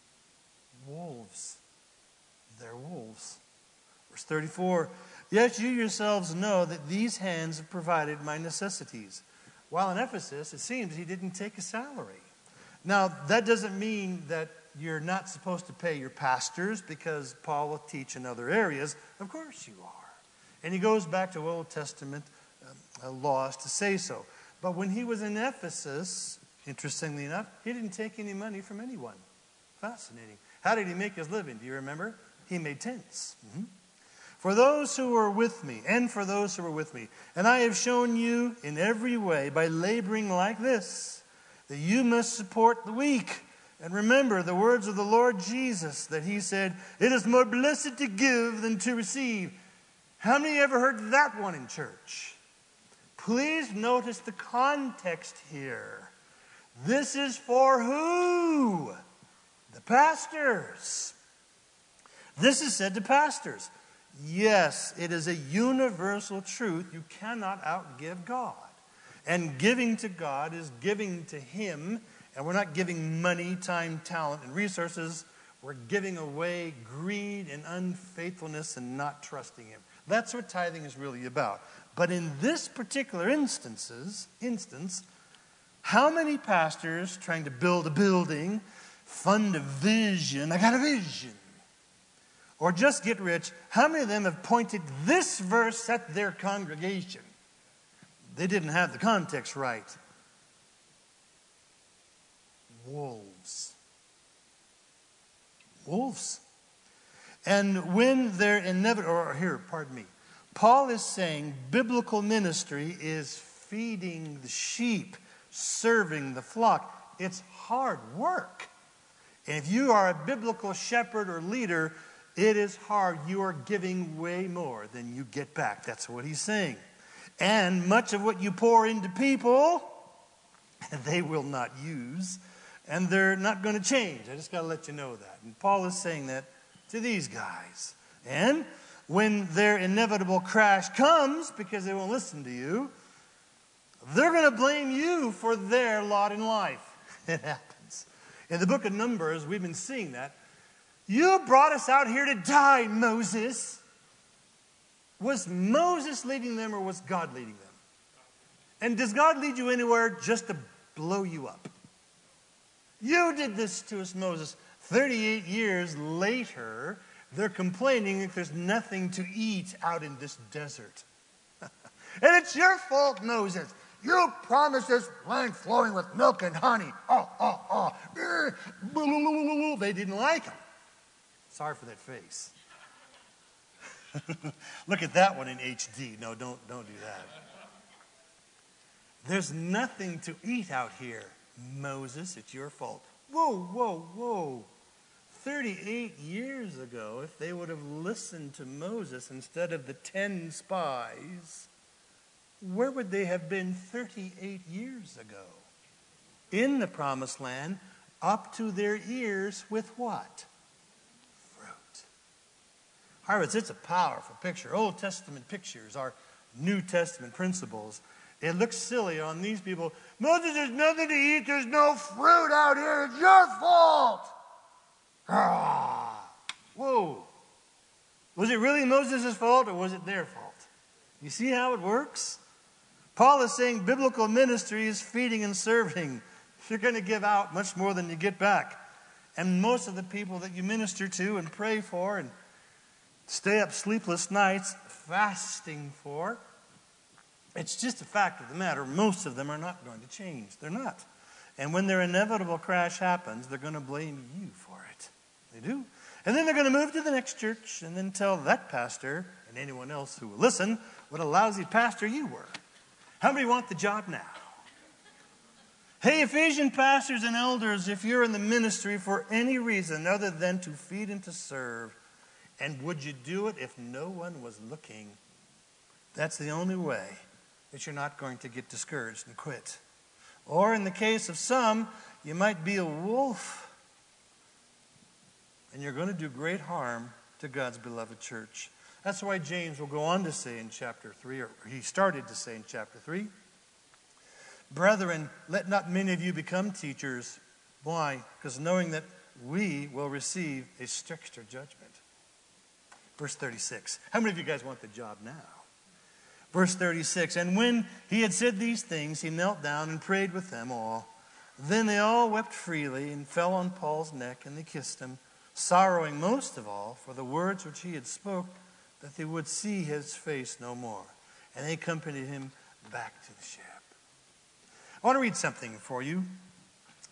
Wolves. They're wolves. Verse 34, yet you yourselves know that these hands have provided my necessities. While in Ephesus, it seems he didn't take a salary. Now, that doesn't mean that you're not supposed to pay your pastors, because Paul will teach in other areas. Of course you are. And he goes back to Old Testament laws to say so. But when he was in Ephesus, Interestingly enough, he didn't take any money from anyone. Fascinating. How did he make his living? Do you remember? He made tents. For those who were with me, and for those who were with me, and I have shown you in every way by laboring like this, that you must support the weak. And remember the words of the Lord Jesus, that he said, it is more blessed to give than to receive. How many ever heard that one in church? Please notice the context here. This is for who? The pastors. This is said to pastors. Yes, it is a universal truth. You cannot outgive God. And giving to God is giving to Him. And we're not giving money, time, talent, and resources. We're giving away greed and unfaithfulness and not trusting Him. That's what tithing is really about. But in this particular instance, how many pastors trying to build a building, fund a vision, I got a vision, or just get rich, how many of them have pointed this verse at their congregation? They didn't have the context right. Wolves. Wolves. And when they're Paul is saying biblical ministry is feeding the sheep, serving the flock. It's hard work. And if you are a biblical shepherd or leader, it is hard. You are giving way more than you get back. That's what he's saying. And much of what you pour into people, they will not use. And they're not going to change. I just got to let you know that. And Paul is saying that to these guys. And when their inevitable crash comes, because they won't listen to you, they're going to blame you for their lot in life. It happens. In the book of Numbers, we've been seeing that. You brought us out here to die, Moses. Was Moses leading them or was God leading them? And does God lead you anywhere just to blow you up? You did this to us, Moses. 38 years later, they're complaining that there's nothing to eat out in this desert. And it's your fault, Moses. You promised this land flowing with milk and honey. They didn't like him. Sorry for that face. Look at that one in HD. No, don't do that. There's nothing to eat out here, Moses. It's your fault. Whoa. 38 years ago, if they would have listened to Moses instead of the 10 spies, where would they have been 38 years ago? In the promised land, up to their ears with what? Fruit. Harvard, it's a powerful picture. Old Testament pictures are New Testament principles. It looks silly on these people. Moses, there's nothing to eat. There's no fruit out here. It's your fault. Whoa. Was it really Moses' fault or was it their fault? You see how it works? Paul is saying biblical ministry is feeding and serving. You're going to give out much more than you get back. And most of the people that you minister to and pray for and stay up sleepless nights fasting for, it's just a fact of the matter. Most of them are not going to change. They're not. And when their inevitable crash happens, they're going to blame you for it. They do. And then they're going to move to the next church and then tell that pastor and anyone else who will listen what a lousy pastor you were. How many want the job now? Hey, Ephesian pastors and elders, if you're in the ministry for any reason other than to feed and to serve, and would you do it if no one was looking? That's the only way that you're not going to get discouraged and quit. Or in the case of some, you might be a wolf, and you're going to do great harm to God's beloved church. That's why James will go on to say in chapter 3, or he started to say in chapter 3, brethren, let not many of you become teachers. Why? Because knowing that we will receive a stricter judgment. Verse 36. How many of you guys want the job now? Verse 36. And when he had said these things, he knelt down and prayed with them all. Then they all wept freely and fell on Paul's neck, and they kissed him, sorrowing most of all for the words which he had spoke, that they would see his face no more. And they accompanied him back to the ship. I want to read something for you.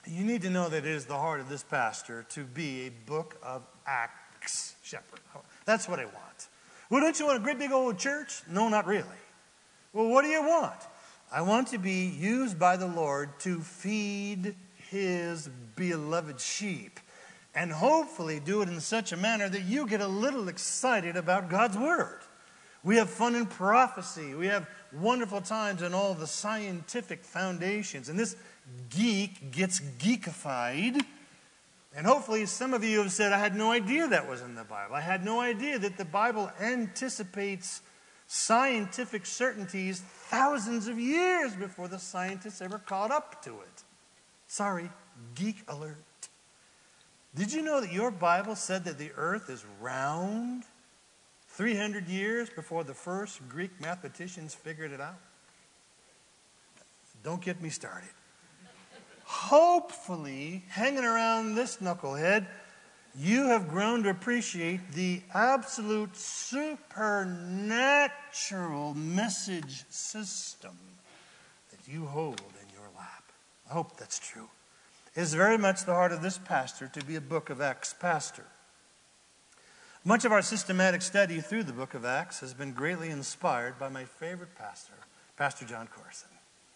You need to know that it is the heart of this pastor to be a book of Acts shepherd. That's what I want. Well, don't you want a great big old church? No, not really. Well, what do you want? I want to be used by the Lord to feed his beloved sheep, and hopefully do it in such a manner that you get a little excited about God's word. We have fun in prophecy. We have wonderful times in all the scientific foundations. And this geek gets geekified. And hopefully some of you have said, I had no idea that was in the Bible. I had no idea that the Bible anticipates scientific certainties thousands of years before the scientists ever caught up to it. Sorry, geek alert. Did you know that your Bible said that the earth is round 300 years before the first Greek mathematicians figured it out? Don't get me started. Hopefully, hanging around this knucklehead, you have grown to appreciate the absolute supernatural message system that you hold in your lap. I hope that's true. It is very much the heart of this pastor to be a book of Acts pastor. Much of our systematic study through the book of Acts has been greatly inspired by my favorite pastor, Pastor John Corson.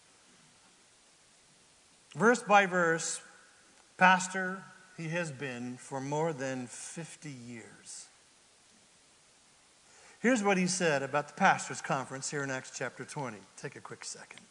Verse by verse, pastor he has been for more than 50 years. Here's what he said about the pastors' conference here in Acts chapter 20. Take a quick second.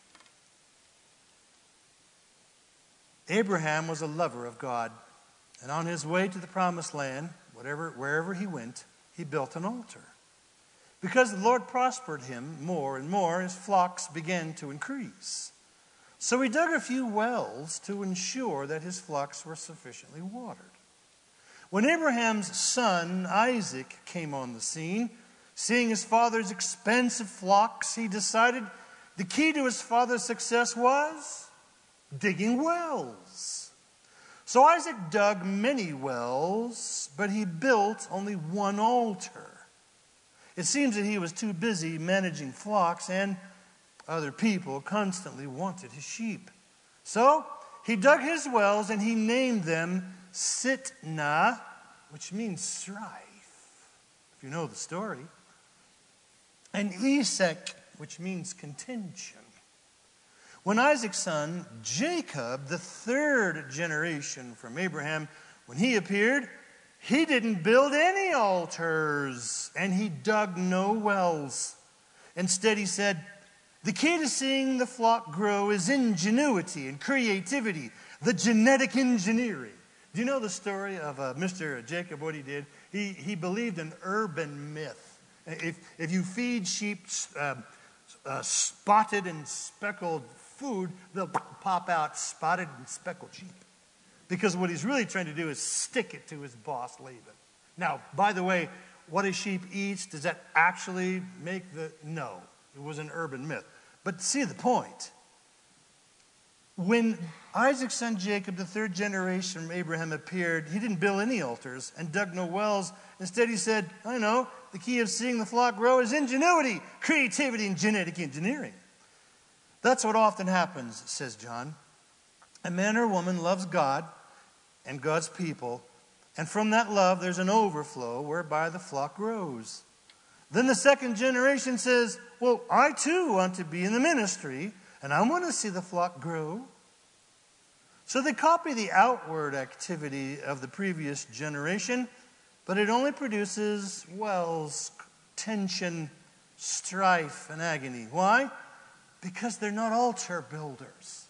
Abraham was a lover of God, and on his way to the promised land, wherever he went, he built an altar. Because the Lord prospered him more and more, his flocks began to increase. So he dug a few wells to ensure that his flocks were sufficiently watered. When Abraham's son Isaac came on the scene, seeing his father's expensive flocks, he decided the key to his father's success was digging wells. So Isaac dug many wells, but he built only one altar. It seems that he was too busy managing flocks, and other people constantly wanted his sheep. So he dug his wells and he named them Sitnah, which means strife, if you know the story, and Esek, which means contention. When Isaac's son Jacob, the third generation from Abraham, when he appeared, he didn't build any altars and he dug no wells. Instead, he said, the key to seeing the flock grow is ingenuity and creativity, the genetic engineering. Do you know the story of Mr. Jacob, what he did? He believed an urban myth. If you feed sheep spotted and speckled food, they'll pop out spotted and speckled sheep. Because what he's really trying to do is stick it to his boss, Laban. Now, by the way, what a sheep eats, does that actually make the... No, it was an urban myth. But see the point. When Isaac's son Jacob, the third generation from Abraham, appeared, he didn't build any altars and dug no wells. Instead, he said, I know, the key of seeing the flock grow is ingenuity, creativity, and genetic engineering. That's what often happens, says John. A man or woman loves God and God's people, and from that love there's an overflow whereby the flock grows. Then the second generation says, well, I too want to be in the ministry, and I want to see the flock grow. So they copy the outward activity of the previous generation, but it only produces wells, tension, strife, and agony. Why? Because they're not altar builders.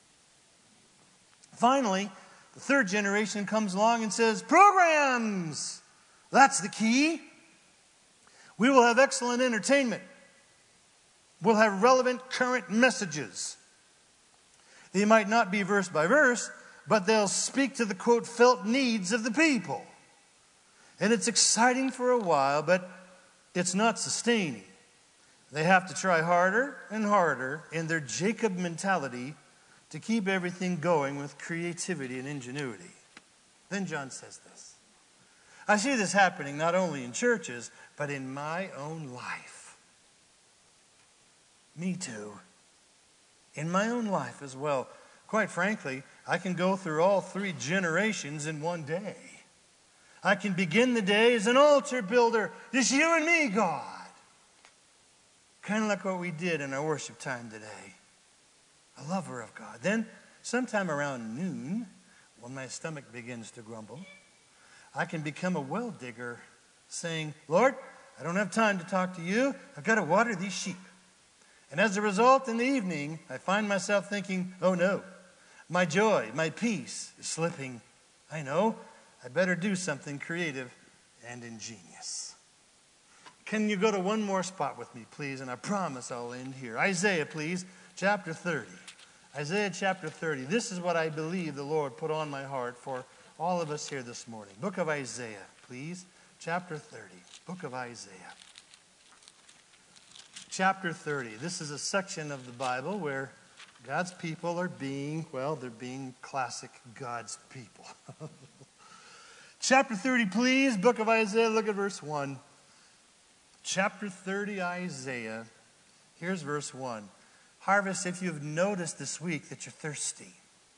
Finally, the third generation comes along and says, programs! That's the key. We will have excellent entertainment. We'll have relevant current messages. They might not be verse by verse, but they'll speak to the, quote, felt needs of the people. And it's exciting for a while, but it's not sustaining. They have to try harder and harder in their Jacob mentality to keep everything going with creativity and ingenuity. Then John says this. I see this happening not only in churches, but in my own life. Me too. In my own life as well. Quite frankly, I can go through all 3 generations in one day. I can begin the day as an altar builder, just you and me, God. Kind of like what we did in our worship time today. A lover of God. Then, sometime around noon, when my stomach begins to grumble, I can become a well digger, saying, Lord, I don't have time to talk to you. I've got to water these sheep. And as a result, in the evening, I find myself thinking, oh no, my joy, my peace is slipping. I know, I better do something creative and ingenious. Can you go to one more spot with me, please? And I promise I'll end here. Isaiah, please, chapter 30. Isaiah chapter 30. This is what I believe the Lord put on my heart for all of us here this morning. Book of Isaiah, please. Chapter 30. Book of Isaiah. Chapter 30. This is a section of the Bible where God's people are being, well, they're being classic God's people. Chapter 30, please. Book of Isaiah. Look at verse 1. Chapter 30, Isaiah. Here's verse 1. Harvest, if you've noticed this week that you're thirsty,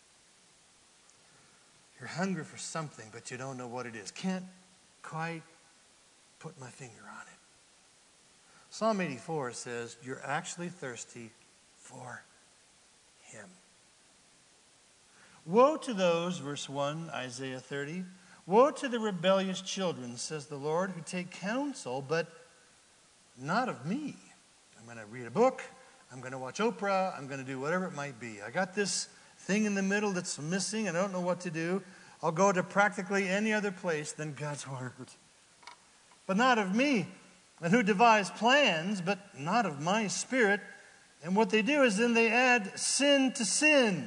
you're hungry for something, but you don't know what it is. Can't quite put my finger on it. Psalm 84 says, you're actually thirsty for Him. Woe to those, verse 1, Isaiah 30, woe to the rebellious children, says the Lord, who take counsel, but not of me. I'm going to read a book. I'm going to watch Oprah. I'm going to do whatever it might be. I got this thing in the middle that's missing. I don't know what to do. I'll go to practically any other place than God's Word. But not of me. And who devise plans, but not of my Spirit. And what they do is then they add sin to sin.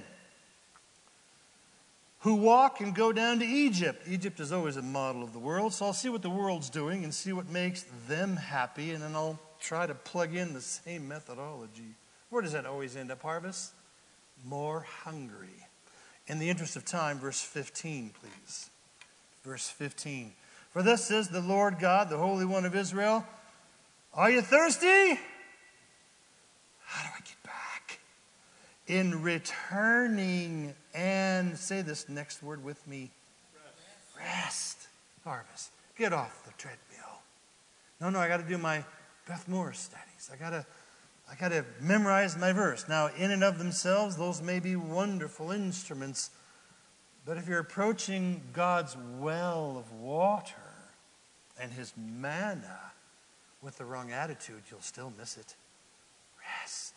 Who walk and go down to Egypt. Egypt is always a model of the world, so I'll see what the world's doing and see what makes them happy, and then I'll try to plug in the same methodology. Where does that always end up, Harvest? More hungry. In the interest of time, verse 15, please. Verse 15. For thus says the Lord God, the Holy One of Israel, are you thirsty? How do I get back? In returning and, say this next word with me, rest. Harvest. Get off the treadmill. No, I got to do my Beth Moore studies. I got to memorize my verse. Now, in and of themselves, those may be wonderful instruments, but if you're approaching God's well of water and His manna with the wrong attitude, you'll still miss it. Rest.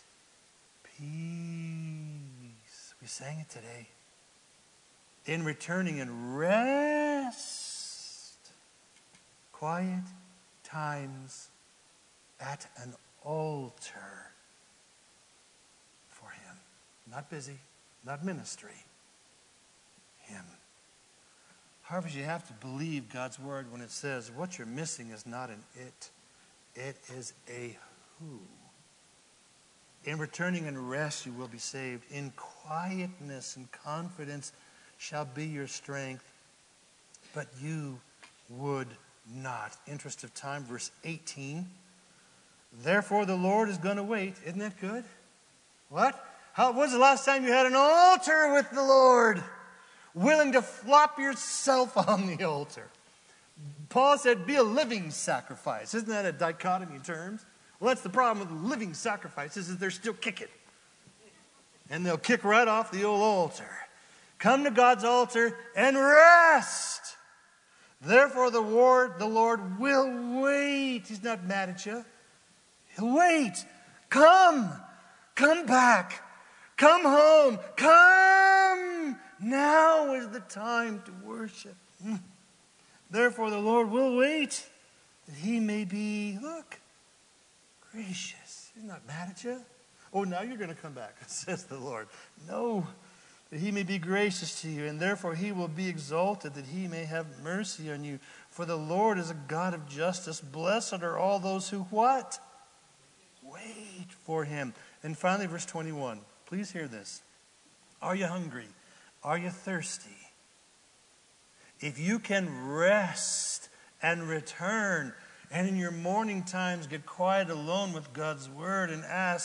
Peace. We sang it today. In returning and rest. Quiet times at an altar for Him. Not busy, not ministry. Him. Harvest, you have to believe God's Word when it says what you're missing is not an it. It is a who. In returning and rest you will be saved. In quietness and confidence shall be your strength. But you would not. Interest of time, verse 18. Therefore the Lord is going to wait. Isn't that good? What? When's the last time you had an altar with the Lord? Willing to flop yourself on the altar. Paul said, be a living sacrifice. Isn't that a dichotomy in terms? Well, that's the problem with living sacrifices is they're still kicking. And they'll kick right off the old altar. Come to God's altar and rest. Therefore the Lord will wait. He's not mad at you. He'll wait. Come back. Come home. Come. Now is the time to worship. Therefore the Lord will wait that He may be, look, gracious. He's not mad at you. Oh, now you're going to come back, says the Lord. No, that He may be gracious to you, and therefore He will be exalted, that He may have mercy on you. For the Lord is a God of justice. Blessed are all those who what? Wait for Him. And finally, verse 21. Please hear this. Are you hungry? Are you thirsty? If you can rest and return, and in your morning times get quiet alone with God's Word and ask,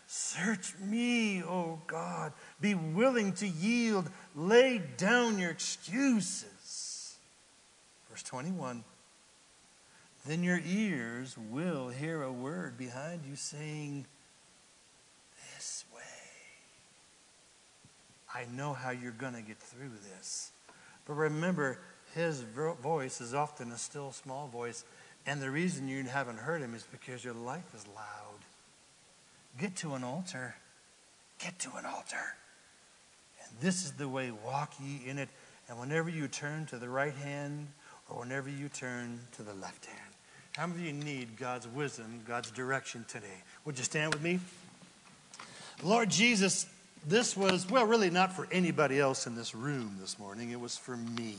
Search me, O God. Be willing to yield. Lay down your excuses. Verse 21. Then your ears will hear a word behind you saying, this way. I know how you're going to get through this. But remember, his voice is often a still small voice. And the reason you haven't heard him is because your life is loud. Get to an altar. Get to an altar. And this is the way, walk ye in it. And whenever you turn to the right hand or whenever you turn to the left hand. How many of you need God's wisdom, God's direction today? Would you stand with me? Lord Jesus, this was, well, really not for anybody else in this room this morning. It was for me.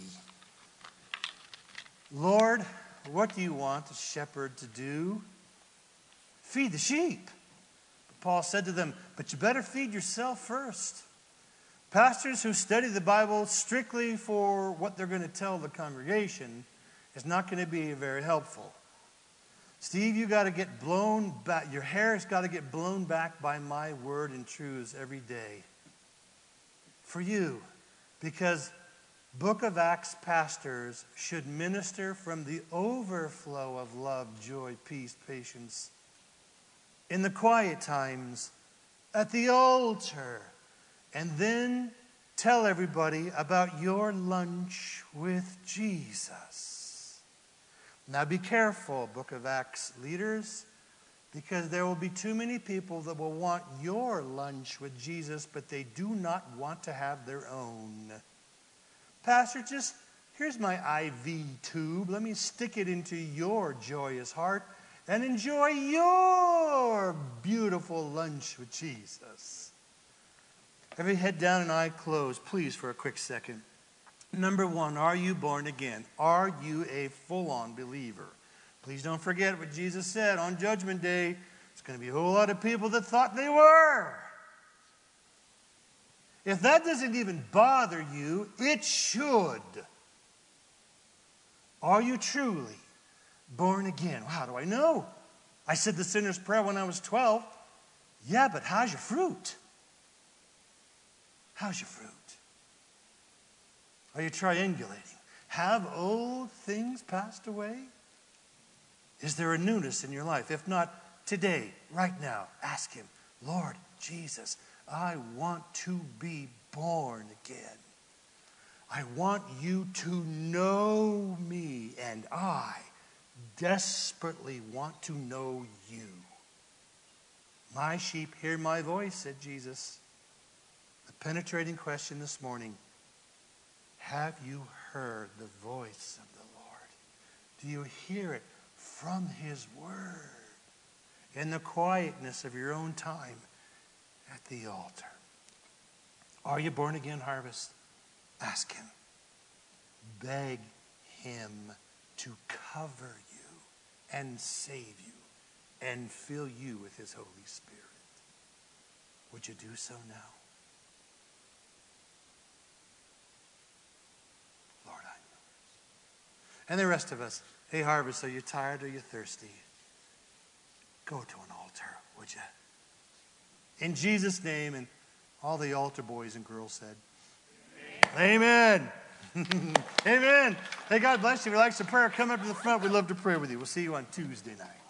Lord, what do you want the shepherd to do? Feed the sheep. Paul said to them, but you better feed yourself first. Pastors who study the Bible strictly for what they're going to tell the congregation is not going to be very helpful. Steve, you got to get blown back. Your hair's got to get blown back by my word and truths every day. For you. Because Book of Acts pastors should minister from the overflow of love, joy, peace, patience. In the quiet times, at the altar. And then tell everybody about your lunch with Jesus. Now be careful, Book of Acts leaders, because there will be too many people that will want your lunch with Jesus, but they do not want to have their own. Pastor, just here's my IV tube. Let me stick it into your joyous heart and enjoy your beautiful lunch with Jesus. Every head down and eye closed, please, for a quick second. Number one, are you born again? Are you a full-on believer? Please don't forget what Jesus said on Judgment Day. There's going to be a whole lot of people that thought they were. If that doesn't even bother you, it should. Are you truly born again? Well, how do I know? I said the sinner's prayer when I was 12. Yeah, but how's your fruit? How's your fruit? Are you triangulating? Have old things passed away? Is there a newness in your life? If not, today, right now, ask him, Lord Jesus, I want to be born again. I want you to know me, and I desperately want to know you. My sheep hear my voice, said Jesus. The penetrating question this morning, have you heard the voice of the Lord? Do you hear it from his word in the quietness of your own time at the altar? Are you born again, Harvest? Ask him. Beg him to cover you and save you and fill you with his Holy Spirit. Would you do so now? Lord, I'm yours. And the rest of us, hey, Harvest, are you tired or are you thirsty? Go to an altar, would you? In Jesus' name, and all the altar boys and girls said, Amen. Amen. Amen. Hey, God bless you. If you like some prayer, come up to the front. We'd love to pray with you. We'll see you on Tuesday night.